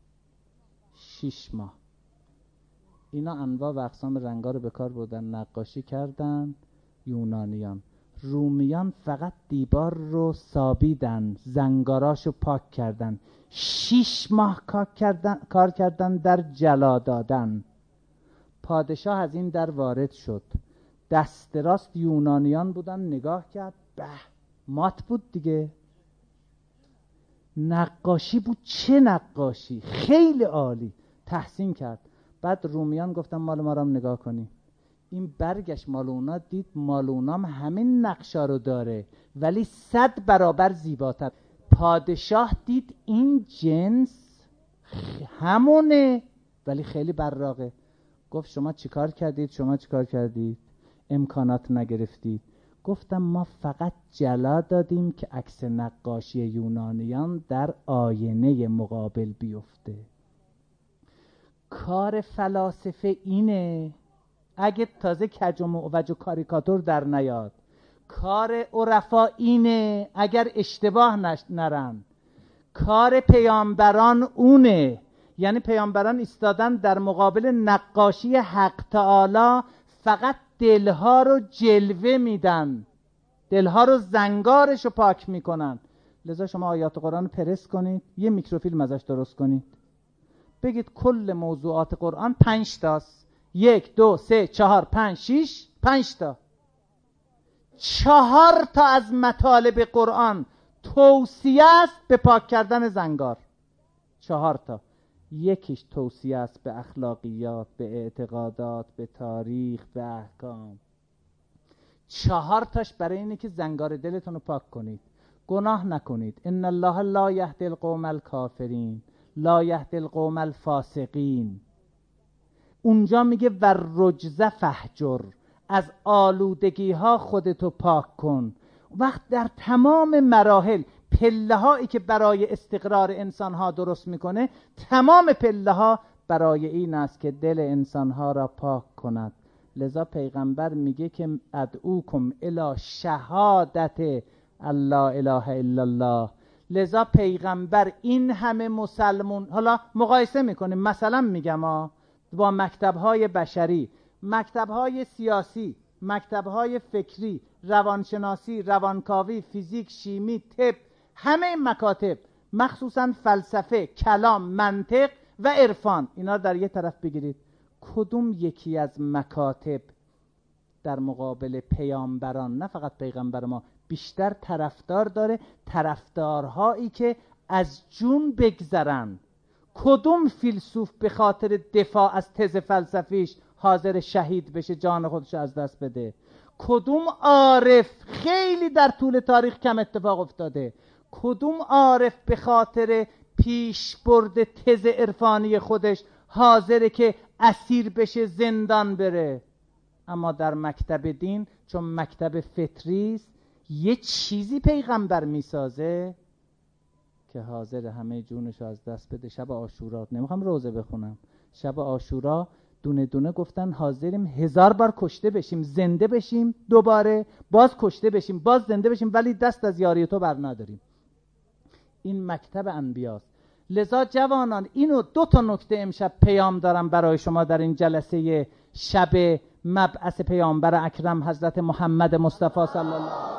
6 ماه. اینا انواع و اقسام رنگا رو به کار بردن، نقاشی کردن. یونانیان. رومیان فقط دیوار رو سابیدن، زنگاراشو پاک کردن. 6 ماه کار کردن در جلا دادن. پادشاه از این در وارد شد. دست راست یونانیان بودن، نگاه کرد، به مات بود دیگه. نقاشی بود، چه نقاشی، خیلی عالی، تحسین کرد. بعد رومیان گفتن مال ما رو هم نگاه کنی. این برگشت مال اونا، دید مال اونام همین نقشا رو داره ولی 100 برابر زیباتر. پادشاه دید این جنس همونه ولی خیلی براقه. گفت شما چیکار کردید؟ شما چیکار کردید؟ امکانات نگرفتید. گفتم ما فقط جلا دادیم که عکس نقاشی یونانیان در آینه مقابل بیفته. کار فلاسفه اینه، اگه تازه کج و معوج و کاریکاتور در نیاد. کار عرفا اینه اگر اشتباه نرن. کار پیامبران اونه، یعنی پیامبران ایستادن در مقابل نقاشی حق تعالی، فقط دلها رو جلوه میدن. دلها رو زنگارش رو پاک میکنن. لذا شما آیات قرآن پرس کنید، یه میکروفیلم ازش درست کنید، بگید کل موضوعات قرآن 5 تاست. 1 2 3 4 5 6 5 تا. 4 تا از مطالب قرآن توصیه است به پاک کردن زنگار. 4 تا. یکیش توصیه است به اخلاقیات، به اعتقادات، به تاریخ، به احکام. 4 تاش برای اینه که زنگار دلتون رو پاک کنید، گناه نکنید. ان الله لا یهدی القوم الکافرین لا یهدی القوم الفاسقین. اونجا میگه ور رجز فهجر، از آلودگی ها خودتو پاک کن. وقت در تمام مراحل، پله هایی که برای استقرار انسان ها درست میکنه، تمام پله ها برای این است که دل انسان ها را پاک کند. لذا پیغمبر میگه که ادعوکم الی شهادت الله اله الا الله. لذا پیغمبر این همه مسلمون، حالا مقایسه میکنیم، مثلا میگم با مکتب‌های بشری، مکتب‌های سیاسی، مکتب‌های فکری، روانشناسی، روانکاوی، فیزیک، شیمی، طب، همه این مکاتب، مخصوصا فلسفه، کلام، منطق و عرفان، اینا رو در یه طرف بگیرید. کدوم یکی از مکاتب در مقابل پیامبران، نه فقط پیغمبر ما، بیشتر طرفدار داره؟ طرفدارهایی که از جون بگذرن. کدوم فیلسوف به خاطر دفاع از تز فلسفیش حاضر شهید بشه، جان خودش از دست بده؟ کدوم عارف، خیلی در طول تاریخ کم اتفاق افتاده، کدوم عارف به خاطر پیشبرد تز عرفانی خودش حاضره که اسیر بشه، زندان بره؟ اما در مکتب دین، چون مکتب فطری است، یه چیزی پیغمبر میسازه که حاضر همه جونش از دست بده. شب عاشورا، نمیخوام روزه بخونم، شب عاشورا دونه دونه گفتن حاضریم 1000 بار کشته بشیم، زنده بشیم، دوباره باز کشته بشیم، باز زنده بشیم، ولی دست از یاری تو بر نداریم. این مکتب انبیاست. لذا جوانان، اینو 2 تا نکته امشب پیام دارم برای شما در این جلسه شب مبعث پیامبر اکرم حضرت محمد مصطفی صلی الله علیه و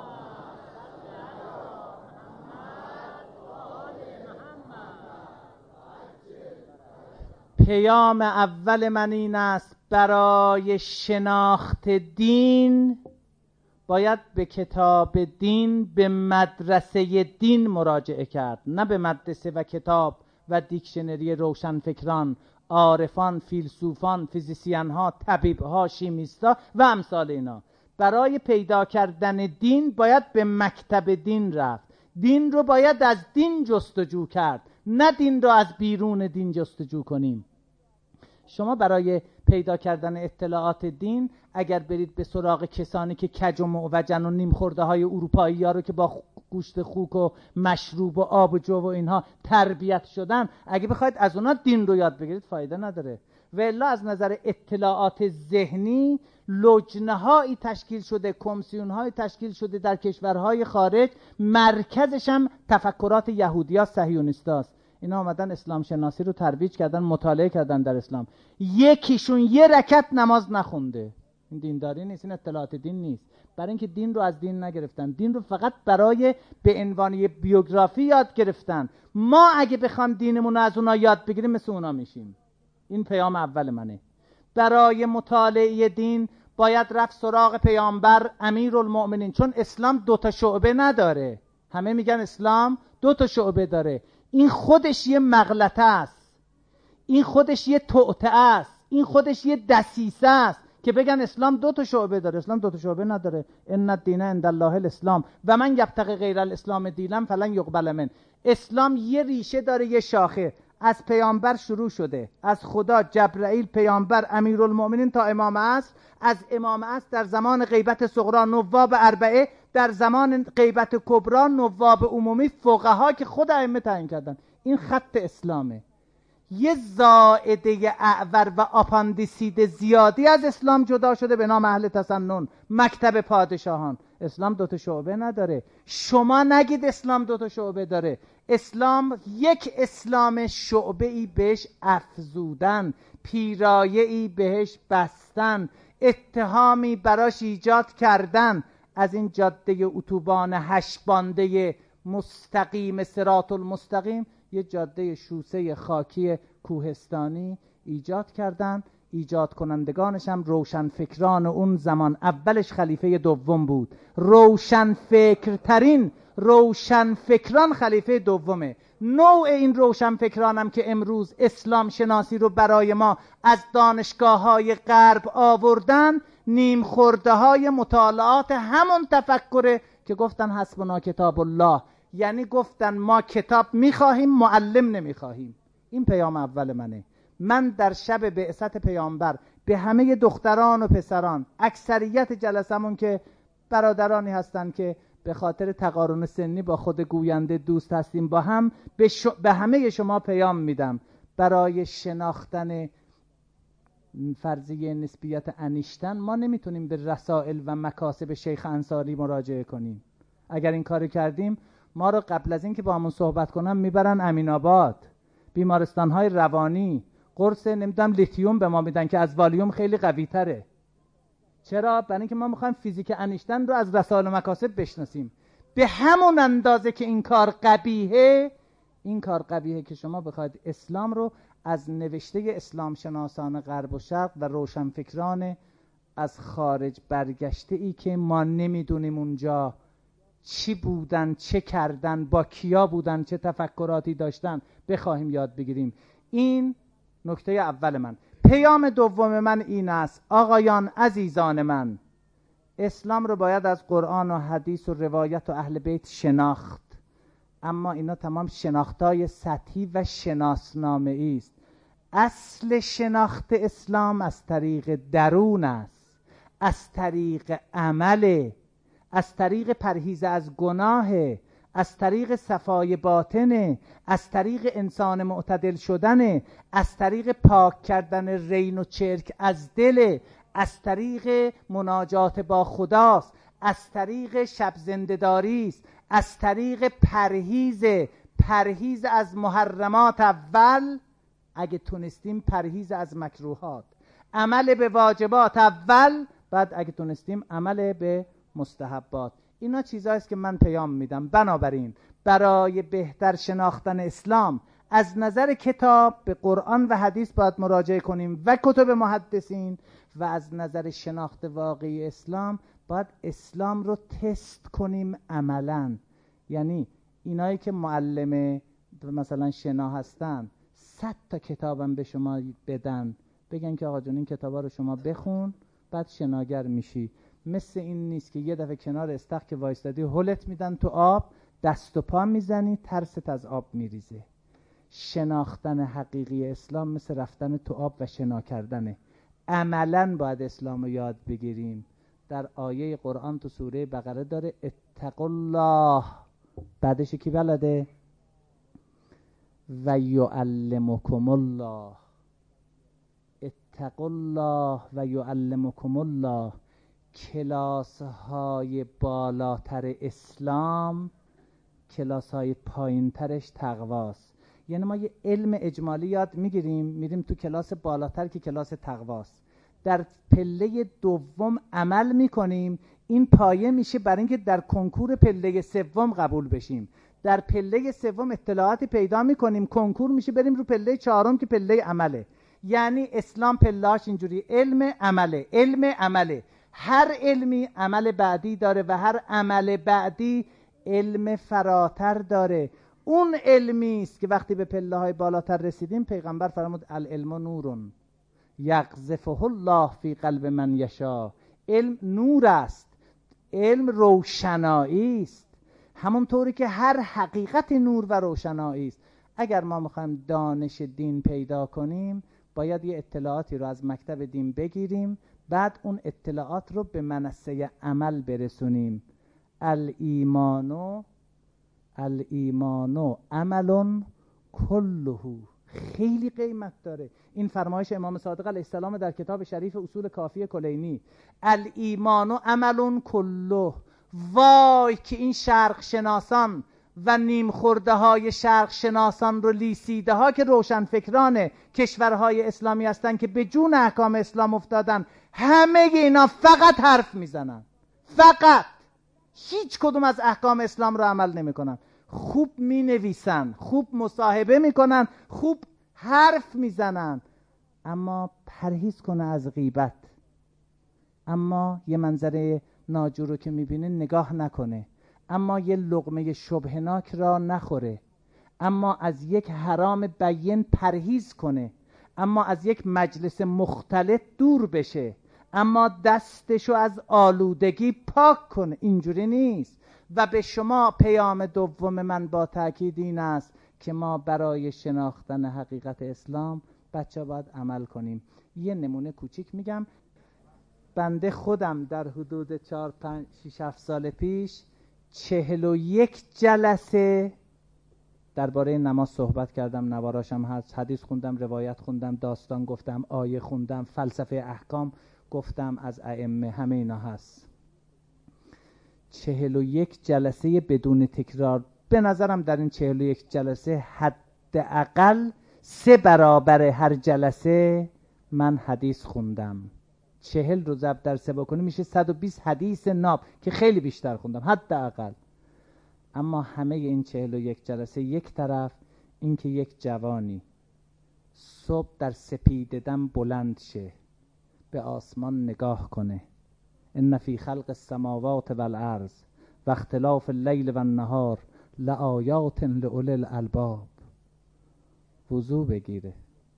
پیام اول من این است: برای شناخت دین باید به کتاب دین، به مدرسه دین مراجعه کرد، نه به مدرسه و کتاب و دیکشنری روشنفکران، عارفان، فیلسوفان، فیزیسین ها، طبیب ها، شیمیستا و امثال اینا. برای پیدا کردن دین باید به مکتب دین رفت. دین رو باید از دین جستجو کرد، نه دین رو از بیرون دین جستجو کنیم. شما برای پیدا کردن اطلاعات دین اگر برید به سراغ کسانی که کج و معوجن و نیم خورده های اروپایی ها رو که با گوشت خوک و مشروب و آب و جو و اینها تربیت شدن، اگه بخواید از اونا دین رو یاد بگیرید فایده نداره. و الا از نظر اطلاعات ذهنی لجنه‌هایی تشکیل شده، کمیسیون‌هایی تشکیل شده در کشورهای خارج، مرکزش هم تفکرات یهودی‌ها، صهیونیستاست. اینا آمدن اسلام شناسی رو ترویج کردن، مطالعه کردن در اسلام. یکیشون یه رکعت نماز نخونده. این دینداری نیست، این اطلاعات دین نیست. برای اینکه دین رو از دین نگرفتن، دین رو فقط برای به عنوان بیوگرافی یاد گرفتن. ما اگه بخوام دینمون رو از اونا یاد بگیریم مثل اونا میشیم. این پیام اول منه. برای مطالعه دین باید رفت سراغ پیامبر امیرالمؤمنین، چون اسلام 2 تا شعبه نداره. همه میگن اسلام 2 تا شعبه داره. این خودش یه مغلطه است، این خودش یه توطئه است، این خودش یه دسیسه است که بگن اسلام 2 تا شعبه داره. اسلام 2 تا شعبه نداره. ان الدین عند الله الاسلام و من یبتغی غیر الاسلام دینا فلن یقبل منه. اسلام یه ریشه داره، یه شاخه. از پیامبر شروع شده، از خدا، جبرائیل، پیامبر، امیرالمؤمنین تا امام عصر. از امام عصر در زمان غیبت صغرا نواب 4، در زمان غیبت کبرا نواب عمومی، فقها که خود ائمه تعیین کردن. این خط اسلامه. یه زائده اعور و آپاندیسید زیادی از اسلام جدا شده به نام اهل تسنن، مکتب پادشاهان. اسلام 2 تا شعبه نداره. شما نگید اسلام 2 تا شعبه داره. اسلام یک اسلام شعبه‌ای بهش افزودن، پیرایه‌ای بهش بستن، اتهامی براش ایجاد کردن. از این جاده اتوبان 8 بانده مستقیم صراط المستقیم یه جاده شوسه خاکی کوهستانی ایجاد کردن. ایجاد کنندگانش هم روشنفکران اون زمان، اولش خلیفه دوم بود، روشنفکرترین روشنفکران خلیفه دومه. نوع این روشنفکران هم که امروز اسلام شناسی رو برای ما از دانشگاه‌های غرب آوردن، نیم خورده های مطالعات همون تفکره که گفتن حسبنا کتاب الله، یعنی گفتن ما کتاب میخواهیم معلم نمیخواهیم. این پیام اول منه. من در شب بعثت پیامبر به همه دختران و پسران، اکثریت جلسمون که برادرانی هستن که به خاطر تقارن سنی با خود گوینده دوست هستیم با هم، به همه شما پیام میدم برای شناختن فرضیه نسبیت انیشتن ما نمیتونیم به رسائل و مکاسب شیخ انصاری مراجعه کنیم. اگر این کارو کردیم ما رو قبل از این که با همون صحبت کنم میبرن امین آباد، بیمارستان‌های روانی، قرص نمیدونم لیتیوم به ما میدن که از والیوم خیلی قوی تره. چرا؟ برای اینکه ما میخوایم فیزیک انیشتن رو از رسائل و مکاسب بشناسیم. به همون اندازه که این کار قبیحه، این کار قبیحه که شما بخواید اسلام رو از نوشته اسلام شناسان غرب و شرق و روشنفکران از خارج برگشته ای که ما نمیدونیم اونجا چی بودن، چه کردن، با کیا بودن، چه تفکراتی داشتن، بخواهیم یاد بگیریم. این نکته اول من. پیام دوم من این است: آقایان عزیزان من، اسلام رو باید از قرآن و حدیث و روایت و اهل بیت شناخت، اما اینا تمام شناختای سطحی و شناسنامه‌ای است. اصل شناخت اسلام از طریق درون است، از طریق عمل، از طریق پرهیز از گناه، از طریق صفای باطنه، از طریق انسان معتدل شدنه، از طریق پاک کردن رین و چرک از دل، از طریق مناجات با خداست، از طریق شب زنده‌داری است، از طریق پرهیز از محرمات اول، اگه تونستیم پرهیز از مکروهات، عمل به واجبات اول، بعد اگه تونستیم عمل به مستحبات. اینا چیزاییست که من پیام میدم. بنابراین برای بهتر شناختن اسلام از نظر کتاب به قرآن و حدیث باید مراجعه کنیم و کتب محدثین، و از نظر شناخت واقعی اسلام باید اسلام رو تست کنیم عملاً. یعنی اینایی که معلم مثلا شنا هستن 100 تا کتابم به شما بدن، بگن که آقا جون این کتابا رو شما بخون بعد شناگر میشی. مثل این نیست که یه دفعه کنار استخ که وایستادی هلت میدن تو آب، دست و پا میزنی، ترست از آب میریزه. شناختن حقیقی اسلام مثل رفتن تو آب و شنا کردنه. عملاً باید اسلام رو یاد بگیریم. در آیه قرآن تو سوره بقره داره اتقوا الله، بعدش کی بلده؟ و یعلمکم الله. اتقوا الله و یعلمکم الله. کلاس های بالاتر اسلام، کلاس های پایین ترش تقواست. یعنی ما یه علم اجمالی یاد میگیریم، میریم تو کلاس بالاتر که کلاس تقواست. در پله دوم عمل میکنیم، این پایه میشه برای اینکه در کنکور پله سوم قبول بشیم. در پله سوم اطلاعاتی پیدا میکنیم، کنکور میشه بریم رو پله چهارم که پله عمله. یعنی اسلام پله‌اش اینجوری علم عمله، علم عمله. هر علمی عمل بعدی داره و هر عمل بعدی علم فراتر داره. اون علمی است که وقتی به پله‌های بالاتر رسیدیم پیغمبر فرمود العلم نورون یقذفه الله فی قلب من یشاء. علم نور است، علم روشنایی است، همونطوری که هر حقیقت نور و روشنایی است. اگر ما میخوایم دانش دین پیدا کنیم باید یه اطلاعاتی رو از مکتب دین بگیریم، بعد اون اطلاعات رو به منصه عمل برسونیم. الایمانو عمل کله. خیلی قیمت داره این فرمایش امام صادق علیه السلام در کتاب شریف اصول کافی کلینی. الایمان عمل کله. وای که این شرق شناسان و نیم خورده های شرق شناسان رو لیسیده ها که روشنفکران کشورهای اسلامی هستن که به جون احکام اسلام افتادن، همه اینا فقط حرف میزنن، فقط هیچ کدوم از احکام اسلام رو عمل نمیکنن. خوب می نویسن، خوب مصاحبه میکنن، خوب حرف میزنن، اما پرهیز کنه از غیبت، اما یه منظره ناجور رو که میبینه نگاه نکنه، اما یه لقمه شبهناک را نخوره، اما از یک حرام بیین پرهیز کنه، اما از یک مجلس مختلط دور بشه، اما دستشو از آلودگی پاک کنه. اینجوری نیست. و به شما پیام دوم من با تأکید این است که ما برای شناختن حقیقت اسلام بچه باید عمل کنیم. یه نمونه کوچیک میگم. بنده خودم در حدود 4-5-6-7 سال پیش 41 جلسه درباره نماز صحبت کردم، نواراشم هست، حدیث خوندم، روایت خوندم، داستان گفتم، آیه خوندم، فلسفه احکام گفتم، از ائمه، همه اینا هست. 41 جلسه بدون تکرار. به نظرم در این 41 جلسه حداقل 3 برابر هر جلسه من حدیث خوندم. 40 رو ضرب در 3 بکنی میشه 120 حدیث ناب که خیلی بیشتر خوندم حداقل. اما همه این 41 جلسه یک طرف، این که یک جوانی صبح در سپیددم بلند شه، به آسمان نگاه کنه، ان فی خلق السماوات والارض و اختلاف اللیل و النهار لآیات لأولی الالباب، وضو بگیره،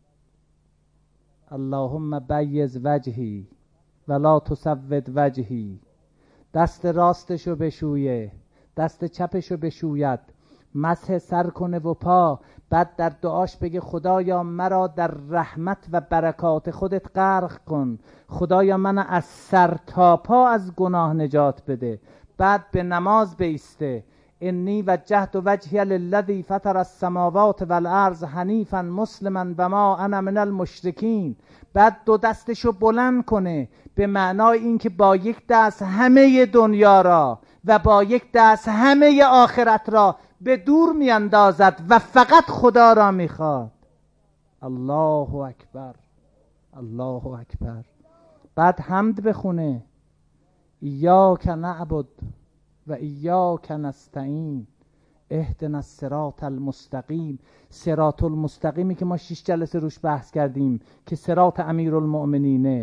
اللهم بیض وجهی ولا تسود وجهی، دست راستشو بشویه، دست چپشو بشوید، مسح سر کنه و پا، بعد در دعاش بگه خدایا مرا در رحمت و برکات خودت غرق کن، خدایا من از سر تا پا از گناه نجات بده. بعد به نماز بایسته، انی وجهت وجهی للذی فطر السماوات والارض حنیفا مسلما و ما انا من المشرکین. بعد 2 دستشو بلند کنه به معنای این که با یک دست همه دنیا را و با یک دست همه آخرت را به دور میاندازد و فقط خدا را میخواد. الله اکبر، الله اکبر. بعد حمد بخونه، ایاک نعبد و ایاک نستعین اهدنا الصراط المستقیم. صراط المستقیمی که ما 6 جلسه روش بحث کردیم که صراط امیرالمؤمنینه.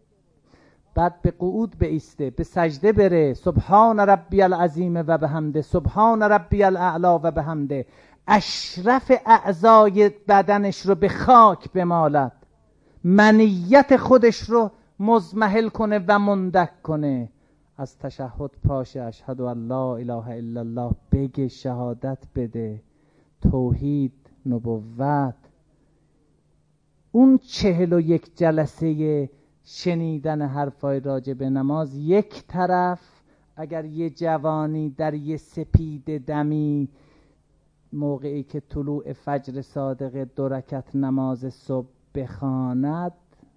بعد به قعود بایسته، به سجده بره، سبحان ربی العظیم و بحمده، سبحان ربی الاعلی و بحمده، اشرف اعضای بدنش رو به خاک بمالد، منیت خودش رو مزمحل کنه و مندک کنه، از تشهد پاشه، اشهد ان لا اله الا الله بگه، شهادت بده، توحید، نبوت. اون 41 جلسه شنیدن حرفای راجع به نماز یک طرف، اگر یه جوانی در یه سپید دمی موقعی که طلوع فجر صادق 2 رکعت نماز صبح بخواند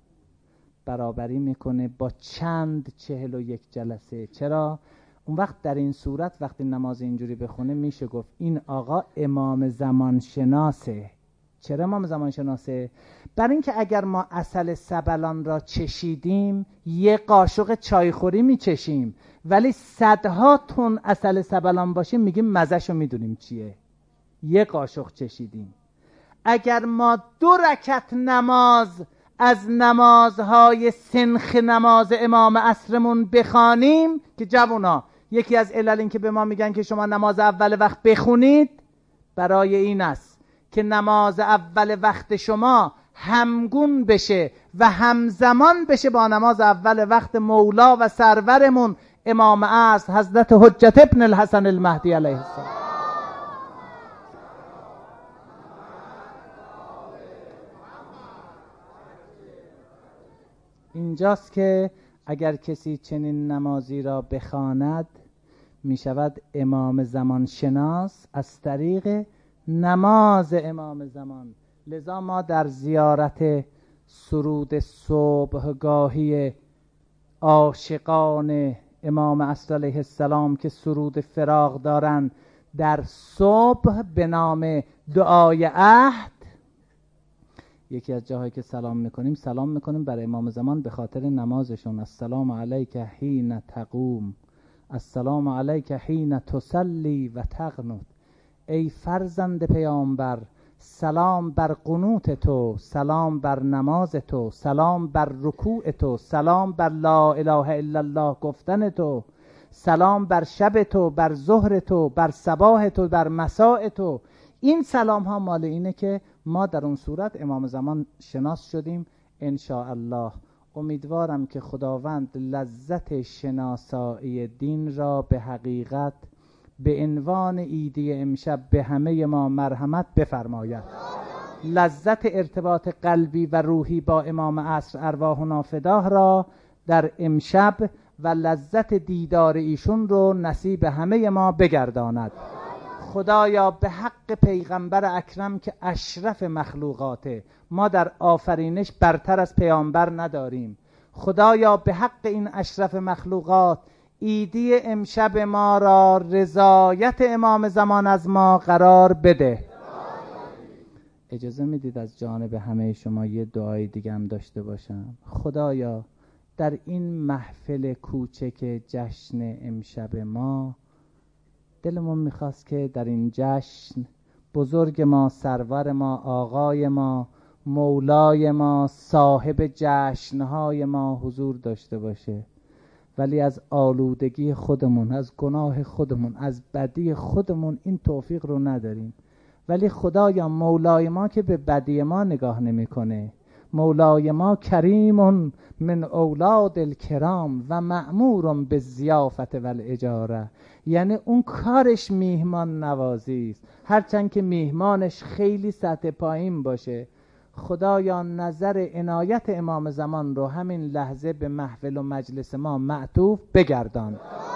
برابری میکنه با چند 41 جلسه. چرا؟ اون وقت در این صورت وقتی نماز اینجوری بخونه میشه گفت این آقا امام زمان شناسه. چرا امام زمان شناسه؟ برای اینکه اگر ما عسل سبلان را چشیدیم 1 قاشق چایخوری میچشیم، ولی صدها تن عسل سبلان باشه میگیم مزهشو میدونیم چیه، 1 قاشق چشیدیم. اگر ما 2 رکعت نماز از نمازهای سنخ نماز امام عصرمون بخوانیم، که جوونا یکی از علل این که به ما میگن که شما نماز اول وقت بخونید برای این است که نماز اول وقت شما همگون بشه و همزمان بشه با نماز اول وقت مولا و سرورمون امام عصر حضرت حجت ابن الحسن المهدی علیه السلام. اینجاست که اگر کسی چنین نمازی را بخواند می شود امام زمان شناس از طریق نماز امام زمان. لذا ما در زیارت سرود صبحگاهی عاشقان امام عصر علیه السلام که سرود فراق دارن در صبح به نام دعای عهد، یکی از جاهایی که سلام میکنیم برای امام زمان به خاطر نمازشون. السلام علیک حین تقوم، السلام علیک حین تصلی و تقنت. ای فرزند پیامبر، سلام بر قنوت تو، سلام بر نماز تو، سلام بر رکوع تو، سلام بر لا اله الا الله گفتن تو، سلام بر شب تو، بر ظهر تو، بر صباح تو، بر مساء تو. این سلام ها مال اینه که ما در اون صورت امام زمان شناس شدیم. ان شاء الله امیدوارم که خداوند لذت شناسایی دین را به حقیقت به عنوان ایدی امشب به همه ما مرحمت بفرماید. لذت ارتباط قلبی و روحی با امام عصر ارواحنا فداه را در امشب و لذت دیدار ایشون رو نصیب همه ما بگرداند. خدایا به حق پیغمبر اکرم که اشرف مخلوقاته، ما در آفرینش برتر از پیامبر نداریم. خدایا به حق این اشرف مخلوقات ایدی امشب ما را رضایت امام زمان از ما قرار بده. اجازه میدید از جانب همه شما یه دعای دیگه هم داشته باشم؟ خدایا در این محفل کوچک جشن امشب ما دلمون میخواست که در این جشن بزرگ ما، سرور ما، آقای ما، مولای ما، صاحب جشنهای ما حضور داشته باشه، ولی از آلودگی خودمون، از گناه خودمون، از بدی خودمون این توفیق رو نداریم. ولی خدایا مولای ما که به بدی ما نگاه نمیکنه، مولای ما کریم من اولاد الکرام و مأمور بالضیافت والاجاره، یعنی اون کارش میهمان نوازی است، هرچند که میهمانش خیلی سطح پایین باشه. خدایا نظر عنایت امام زمان رو همین لحظه به محفل و مجلس ما معطوف بگردان.